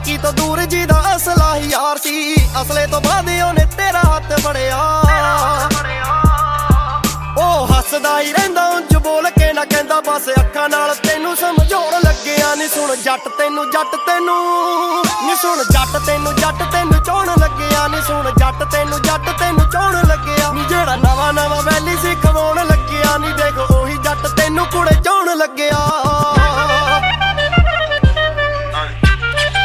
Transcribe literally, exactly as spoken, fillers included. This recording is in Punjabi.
ਚਲਾਕੀ ਤੋਂ ਦੂਰ ਜੀ ਦਾ ਅਸਲਾ ਹੀ ਯਾਰ ਸੀ। ਅਸਲੇ ਤੋਂ ਬਾਅਦ ਉਹਨੇ ਤੇਰਾ ਹੱਥ ਫੜਿਆ। ਉਹ ਹੱਸਦਾ ਹੀ ਰਹਿੰਦਾ ਉਂਝ ਬੋਲ ਕੇ ਨਾ ਕਹਿੰਦਾ ਬਸ ਅੱਖਾਂ ਨਾਲ ਤੈਨੂੰ ਸਮਝਾਉਣ ਲੱਗਿਆ। ਨੀ ਸੁਣ ਜੱਟ ਤੈਨੂੰ ਜੱਟ ਤੈਨੂੰ ਨੀ ਸੁਣ ਜੱਟ ਤੈਨੂੰ ਜੱਟ